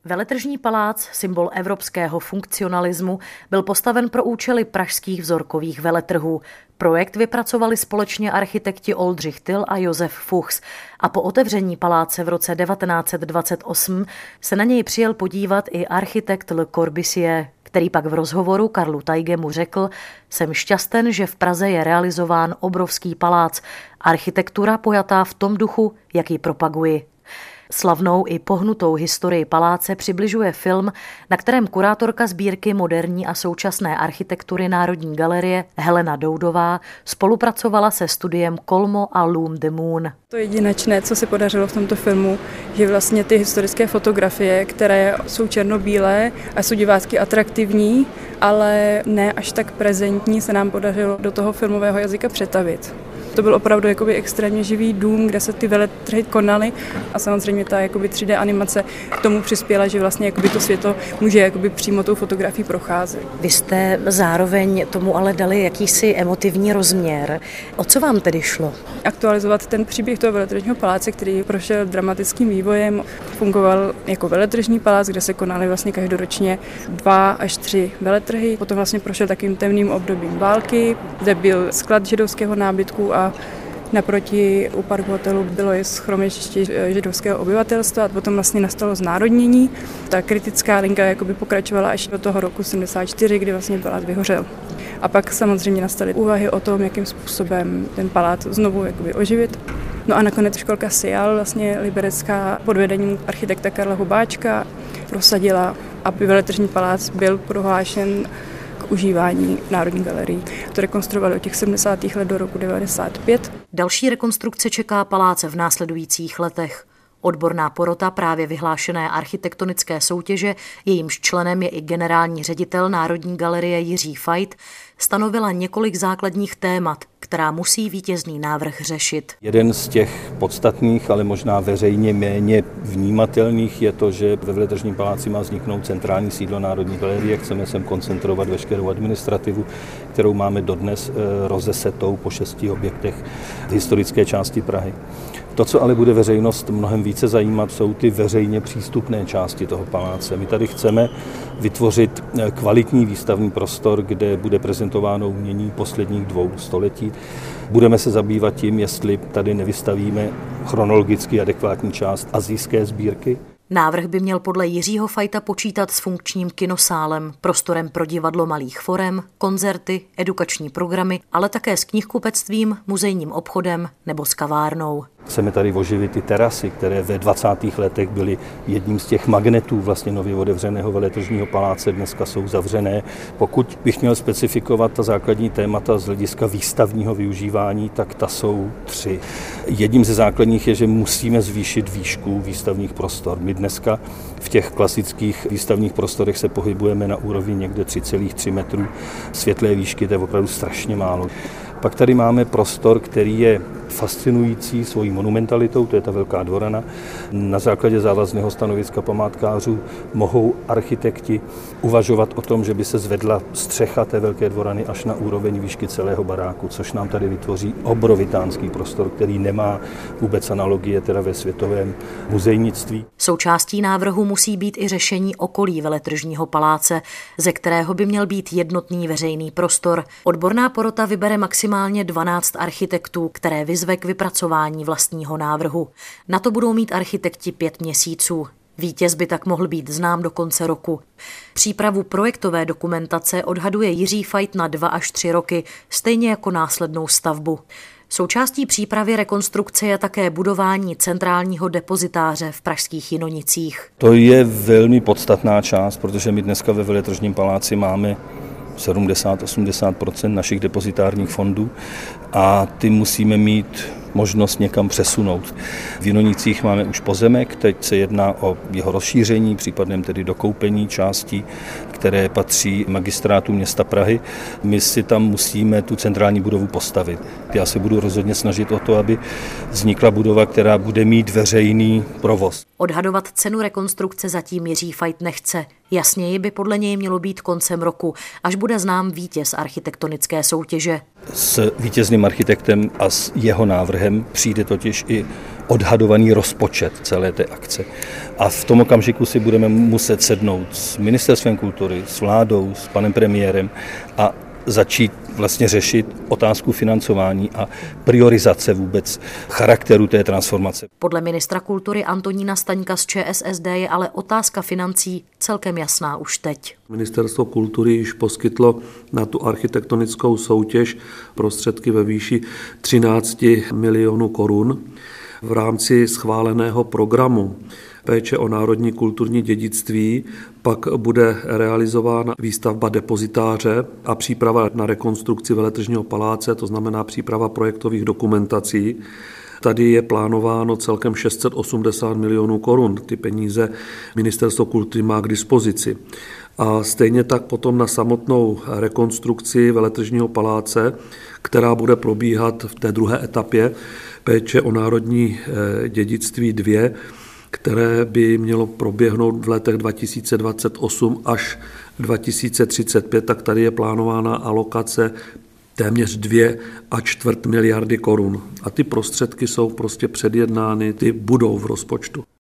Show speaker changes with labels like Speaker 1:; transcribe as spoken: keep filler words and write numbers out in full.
Speaker 1: Veletržní palác, symbol evropského funkcionalismu, byl postaven pro účely pražských vzorkových veletrhů. Projekt vypracovali společně architekti Oldřich Tyl a Josef Fuchs a po otevření paláce v roce devatenáct set dvacet osm se na něj přijel podívat i architekt Le Corbusier, který pak v rozhovoru Karlu Tajgemu řekl: jsem šťasten, že v Praze je realizován obrovský palác, architektura pojatá v tom duchu, jak ji propaguji. Slavnou i pohnutou historii paláce přibližuje film, na kterém kurátorka sbírky moderní a současné architektury Národní galerie Helena Doudová spolupracovala se studiem Kolmo a Loom the Moon.
Speaker 2: To jedinečné, co se podařilo v tomto filmu, že vlastně ty historické fotografie, které jsou černobílé a jsou divácky atraktivní, ale ne až tak prezentní, se nám podařilo do toho filmového jazyka přetavit. To byl opravdu jakoby extrémně živý dům, kde se ty veletrhy konaly a samozřejmě ta jakoby tři dé animace k tomu přispěla, že vlastně jakoby to světlo může jakoby přímo tou fotografií procházet.
Speaker 1: Vy jste zároveň tomu ale dali jakýsi emotivní rozměr. O co vám tedy šlo?
Speaker 2: Aktualizovat ten příběh toho veletržního paláce, který prošel dramatickým vývojem, fungoval jako veletržní palác, kde se konaly vlastně každoročně dva až tři veletrhy. Potom vlastně prošel takým temným obdobím války, kde byl sklad židovského nábytku a naproti u park hotelu bylo i schromiště židovského obyvatelstva a potom vlastně nastalo znárodnění. Ta kritická linka jakoby pokračovala až do toho roku sedmdesát čtyři, kdy vlastně palác vyhořel. A pak samozřejmě nastaly úvahy o tom, jakým způsobem ten palác znovu jakoby oživit. No a nakonec školka SIAL, vlastně liberecká pod vedením architekta Karla Hubáčka, prosadila, aby veletržní palác byl prohlášen k užívání Národní galerii. To rekonstruovali od těch sedmdesátých let do roku devadesát pět.
Speaker 1: Další rekonstrukce čeká paláce v následujících letech. Odborná porota právě vyhlášené architektonické soutěže, jejímž členem je i generální ředitel Národní galerie Jiří Fajt, stanovila několik základních témat, která musí vítězný návrh řešit.
Speaker 3: Jeden z těch podstatných, ale možná veřejně méně vnímatelných je to, že ve Veletržním paláci má vzniknout centrální sídlo Národní galerie. Chceme sem koncentrovat veškerou administrativu, kterou máme dodnes rozesetou po šesti objektech v historické části Prahy. To, co ale bude veřejnost mnohem více zajímat, jsou ty veřejně přístupné části toho paláce. My tady chceme vytvořit kvalitní výstavní prostor, kde bude prezentováno umění posledních dvou století. Budeme se zabývat tím, jestli tady nevystavíme chronologicky adekvátní část asijské sbírky.
Speaker 1: Návrh by měl podle Jiřího Fajta počítat s funkčním kinosálem, prostorem pro divadlo malých forem, koncerty, edukační programy, ale také s knihkupectvím, muzejním obchodem nebo s kavárnou.
Speaker 3: Chceme tady oživit ty terasy, které ve dvacátých letech byly jedním z těch magnetů vlastně nově otevřeného veletržního paláce, dneska jsou zavřené. Pokud bych měl specifikovat ta základní témata z hlediska výstavního využívání, tak ta jsou tři. Jedním ze základních je, že musíme zvýšit výšku výstavních prostor. My dneska v těch klasických výstavních prostorech se pohybujeme na úrovni někde tři celá tři metru světlé výšky, to je opravdu strašně málo. Pak tady máme prostor, který je fascinující svojí monumentalitou, to je ta Velká dvorana. Na základě závazného stanoviska památkářů mohou architekti uvažovat o tom, že by se zvedla střecha té Velké dvorany až na úroveň výšky celého baráku, což nám tady vytvoří obrovitánský prostor, který nemá vůbec analogie teda ve světovém muzejnictví.
Speaker 1: Součástí návrhu musí být i řešení okolí veletržního paláce, ze kterého by měl být jednotný veřejný prostor. Odborná porota vybere maximálně dvanáct architektů, které vyzve k vypracování vlastního návrhu. Na to budou mít architekti pět měsíců. Vítěz by tak mohl být znám do konce roku. Přípravu projektové dokumentace odhaduje Jiří Fajt na dva až tři roky, stejně jako následnou stavbu. Součástí přípravy rekonstrukce je také budování centrálního depozitáře v pražských Jinonicích.
Speaker 3: To je velmi podstatná část, protože my dneska ve Veletržním paláci máme sedmdesát až osmdesát procent našich depozitárních fondů a ty musíme mít možnost někam přesunout. V Jinonicích máme už pozemek, teď se jedná o jeho rozšíření, případně tedy dokoupení částí, které patří magistrátu města Prahy. My si tam musíme tu centrální budovu postavit. Já se budu rozhodně snažit o to, aby vznikla budova, která bude mít veřejný provoz.
Speaker 1: Odhadovat cenu rekonstrukce zatím Jiří Fajt nechce. Jasněji by podle něj mělo být koncem roku, až bude znám vítěz architektonické soutěže.
Speaker 3: S vítězným architektem a s jeho návrhem přijde totiž i odhadovaný rozpočet celé té akce. A v tom okamžiku si budeme muset sednout s Ministerstvem kultury, s vládou, s panem premiérem a začít vlastně řešit otázku financování a priorizace vůbec charakteru té transformace.
Speaker 1: Podle ministra kultury Antonína Staňka z ČSSD je ale otázka financí celkem jasná už teď.
Speaker 4: Ministerstvo kultury již poskytlo na tu architektonickou soutěž prostředky ve výši třináct milionů korun v rámci schváleného programu péče o národní kulturní dědictví. Pak bude realizována výstavba depozitáře a příprava na rekonstrukci Veletržního paláce, to znamená příprava projektových dokumentací. Tady je plánováno celkem šest set osmdesát milionů korun. Ty peníze Ministerstvo kultury má k dispozici. A stejně tak potom na samotnou rekonstrukci Veletržního paláce, která bude probíhat v té druhé etapě péče o národní dědictví dvě, které by mělo proběhnout v letech dva tisíce dvacet osm až dva tisíce třicet pět, tak tady je plánována alokace téměř dvě a čtvrt miliardy korun. A ty prostředky jsou prostě předjednány, ty budou v rozpočtu.